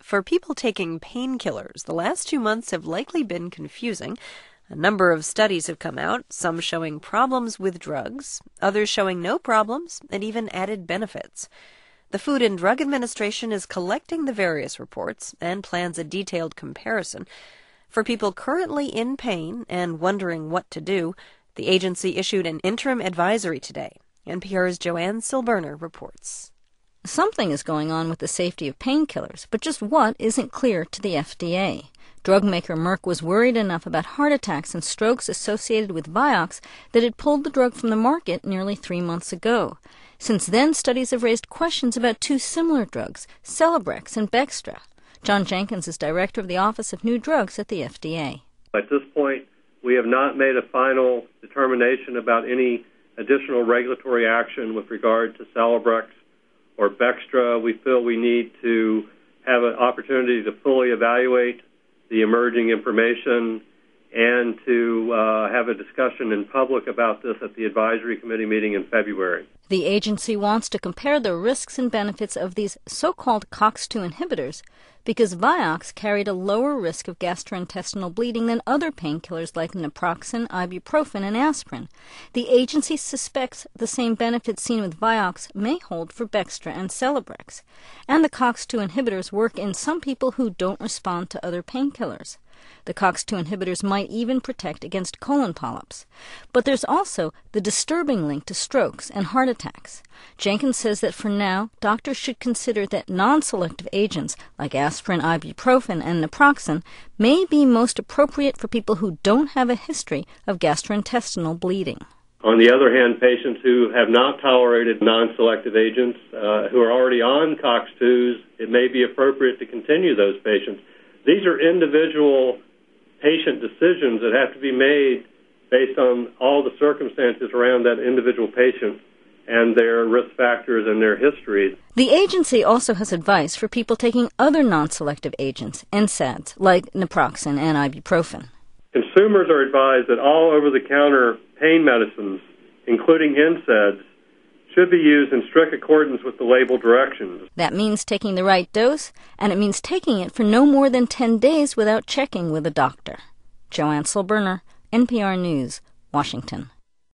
For people taking painkillers, the last 2 months have likely been confusing. A number of studies have come out, some showing problems with drugs, others showing no problems, and even added benefits. The Food and Drug Administration is collecting the various reports and plans a detailed comparison. For people currently in pain and wondering what to do, the agency issued an interim advisory today. NPR's Joanne Silberner reports. Something is going on with the safety of painkillers, but just what isn't clear to the FDA. Drug maker Merck was worried enough about heart attacks and strokes associated with Vioxx that it pulled the drug from the market nearly 3 months ago. Since then, studies have raised questions about two similar drugs, Celebrex and Bextra. John Jenkins is director of the Office of New Drugs at the FDA. At this point, we have not made a final determination about any additional regulatory action with regard to Celebrex or Bextra. We feel we need to have an opportunity to fully evaluate the emerging information and to have a discussion in public about this at the advisory committee meeting in February. The agency wants to compare the risks and benefits of these so-called COX-2 inhibitors because Vioxx carried a lower risk of gastrointestinal bleeding than other painkillers like naproxen, ibuprofen, and aspirin. The agency suspects the same benefits seen with Vioxx may hold for Bextra and Celebrex. And the COX-2 inhibitors work in some people who don't respond to other painkillers. The COX-2 inhibitors might even protect against colon polyps. But there's also the disturbing link to strokes and heart attacks. Jenkins says that for now, doctors should consider that non-selective agents like aspirin, ibuprofen, and naproxen may be most appropriate for people who don't have a history of gastrointestinal bleeding. On the other hand, patients who have not tolerated non-selective agents, who are already on COX-2s, it may be appropriate to continue those patients. These are individual patient decisions that have to be made based on all the circumstances around that individual patient and their risk factors and their histories. The agency also has advice for people taking other non-selective agents, NSAIDs, like naproxen and ibuprofen. Consumers are advised that all over-the-counter pain medicines, including NSAIDs, should be used in strict accordance with the label directions. That means taking the right dose, and it means taking it for no more than 10 days without checking with a doctor. Joanne Silberner, NPR News, Washington.